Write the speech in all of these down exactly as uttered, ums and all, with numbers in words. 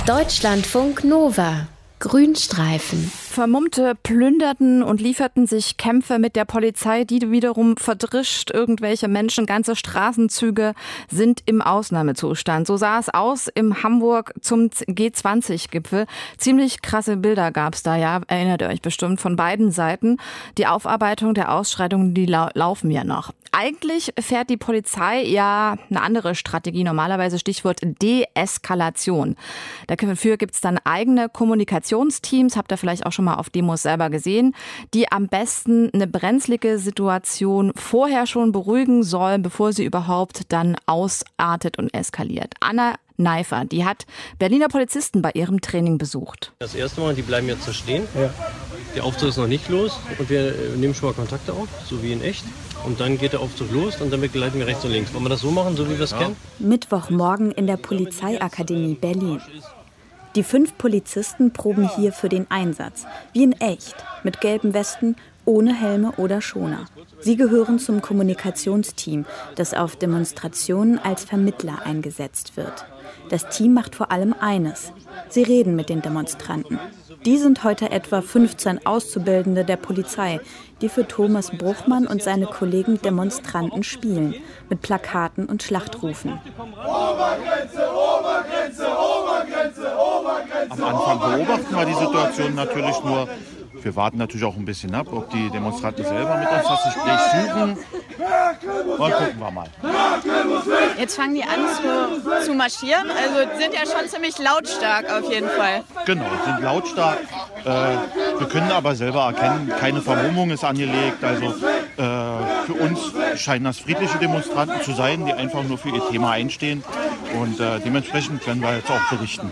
Deutschlandfunk Nova. Grünstreifen. Vermummte plünderten und lieferten sich Kämpfe mit der Polizei, die wiederum verdrischt irgendwelche Menschen. Ganze Straßenzüge sind im Ausnahmezustand. So sah es aus im Hamburg zum G zwanzig Gipfel. Ziemlich krasse Bilder gab es da, ja, erinnert ihr euch bestimmt, von beiden Seiten. Die Aufarbeitung der Ausschreitungen, die lau- laufen ja noch. Eigentlich fährt die Polizei ja eine andere Strategie, normalerweise Stichwort Deeskalation. Dafür gibt es dann eigene Kommunikationsteams, habt ihr vielleicht auch schon mal auf Demos selber gesehen, die am besten eine brenzlige Situation vorher schon beruhigen sollen, bevor sie überhaupt dann ausartet und eskaliert. Anna Neifer, die hat Berliner Polizisten bei ihrem Training besucht. Das erste Mal, die bleiben jetzt da stehen. Ja. Der Aufzug ist noch nicht los und wir nehmen schon mal Kontakte auf, so wie in echt. Und dann geht der Aufzug los und dann begleiten wir rechts und links. Wollen wir das so machen, so wie wir es ja. kennen? Mittwochmorgen in der Polizeiakademie Berlin. Die fünf Polizisten proben hier für den Einsatz. Wie in echt, mit gelben Westen, ohne Helme oder Schoner. Sie gehören zum Kommunikationsteam, das auf Demonstrationen als Vermittler eingesetzt wird. Das Team macht vor allem eines: Sie reden mit den Demonstranten. Die sind heute etwa fünfzehn Auszubildende der Polizei, die für Thomas Bruchmann und seine Kollegen Demonstranten spielen, mit Plakaten und Schlachtrufen. Obergrenze, Obergrenze, Obergrenze, Obergrenze. Am Anfang beobachten wir die Situation natürlich nur. Wir warten natürlich auch ein bisschen ab, ob die Demonstranten selber mit uns das Gespräch suchen. Und gucken wir mal. Jetzt fangen die an zu, zu marschieren, also sind ja schon ziemlich lautstark auf jeden Fall. Genau, sind lautstark. Äh, wir können aber selber erkennen, keine Vermummung ist angelegt. Also äh, für uns scheinen das friedliche Demonstranten zu sein, die einfach nur für ihr Thema einstehen. Und äh, dementsprechend können wir jetzt auch berichten.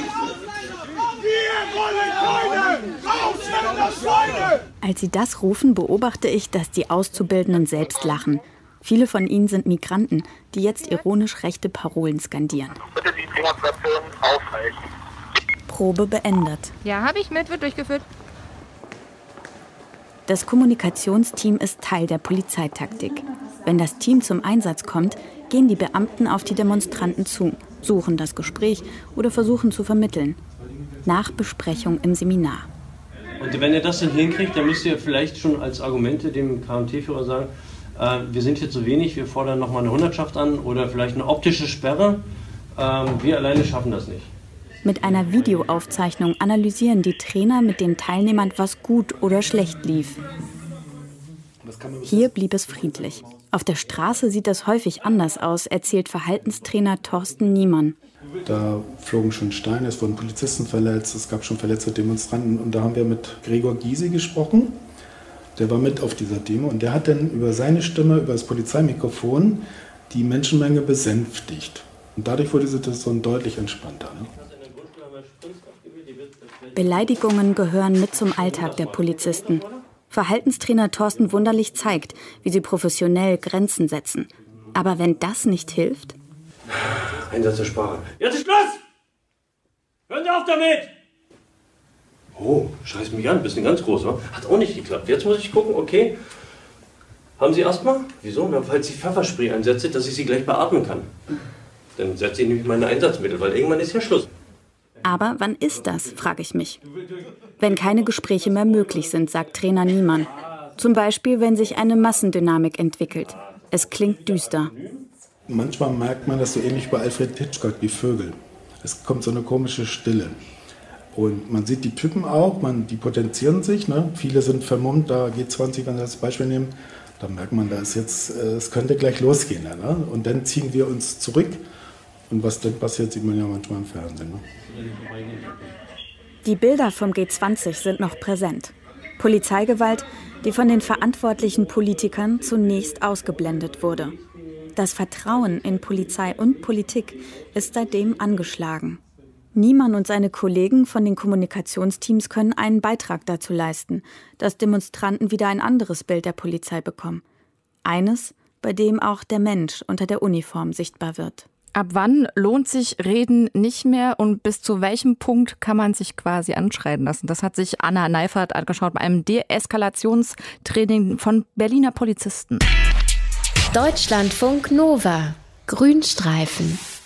Als sie das rufen, beobachte ich, dass die Auszubildenden selbst lachen. Viele von ihnen sind Migranten, die jetzt ironisch rechte Parolen skandieren. Bitte die Demonstration aufhalten. Probe beendet. Ja, habe ich mit, wird durchgeführt. Das Kommunikationsteam ist Teil der Polizeitaktik. Wenn das Team zum Einsatz kommt, gehen die Beamten auf die Demonstranten zu, suchen das Gespräch oder versuchen zu vermitteln. Nach Besprechung im Seminar. Und wenn ihr das dann hinkriegt, dann müsst ihr vielleicht schon als Argumente dem K M T-Führer sagen, äh, wir sind hier zu wenig, wir fordern nochmal eine Hundertschaft an oder vielleicht eine optische Sperre. Ähm, wir alleine schaffen das nicht. Mit einer Videoaufzeichnung analysieren die Trainer mit den Teilnehmern, was gut oder schlecht lief. Hier blieb es friedlich. Auf der Straße sieht das häufig anders aus, erzählt Verhaltenstrainer Thorsten Niemann. Da flogen schon Steine, es wurden Polizisten verletzt, es gab schon verletzte Demonstranten. Und da haben wir mit Gregor Gysi gesprochen. Der war mit auf dieser Demo und der hat dann über seine Stimme, über das Polizeimikrofon die Menschenmenge besänftigt. Und dadurch wurde die Situation deutlich entspannter. Ne? Beleidigungen gehören mit zum Alltag der Polizisten. Verhaltenstrainer Thorsten Wunderlich zeigt, wie sie professionell Grenzen setzen. Aber wenn das nicht hilft? Einsatz der Sprache. Jetzt ist Schluss! Hören Sie auf damit! Oh, scheiß mich an, bisschen ganz groß, wa? Hat auch nicht geklappt. Jetzt muss ich gucken, okay. Haben Sie Asthma? Wieso? Na, falls ich Pfefferspray einsetze, dass ich Sie gleich beatmen kann. Dann setze ich nämlich meine Einsatzmittel, weil irgendwann ist ja Schluss. Aber wann ist das, frage ich mich. Wenn keine Gespräche mehr möglich sind, sagt Trainer Niemann. Zum Beispiel, wenn sich eine Massendynamik entwickelt. Es klingt düster. Manchmal merkt man das so ähnlich bei Alfred Hitchcock, die Vögel. Es kommt so eine komische Stille. Und man sieht die Typen auch, man, die potenzieren sich. Ne? Viele sind vermummt, da G zwanzig, wenn wir das Beispiel nehmen, da merkt man, da ist jetzt, es könnte gleich losgehen. Ne? Und dann ziehen wir uns zurück. Und was dann passiert, sieht man ja manchmal im Fernsehen. Ne? Die Bilder vom G zwanzig sind noch präsent. Polizeigewalt, die von den verantwortlichen Politikern zunächst ausgeblendet wurde. Das Vertrauen in Polizei und Politik ist seitdem angeschlagen. Niemann und seine Kollegen von den Kommunikationsteams können einen Beitrag dazu leisten, dass Demonstranten wieder ein anderes Bild der Polizei bekommen. Eines, bei dem auch der Mensch unter der Uniform sichtbar wird. Ab wann lohnt sich Reden nicht mehr und bis zu welchem Punkt kann man sich quasi anschreien lassen? Das hat sich Anna Neifert angeschaut bei einem Deeskalationstraining von Berliner Polizisten. Deutschlandfunk Nova. Grünstreifen.